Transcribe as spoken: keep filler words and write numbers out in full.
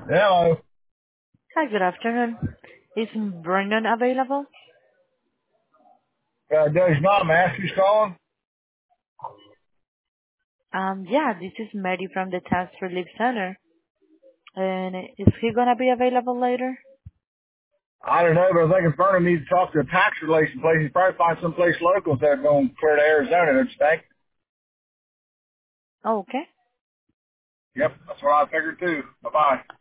Hello. Hi, good afternoon. Is Brendan available? Uh, Doug's mom asked who's calling. Um, yeah, this is Mary from the Tax Relief Center. And is he gonna be available later? I don't know, but I think if Vernon needs to talk to a tax relation place, he'd probably find someplace local instead of going clear to Arizona, don't you think? Oh, okay. Yep, that's what I figured too. Bye-bye.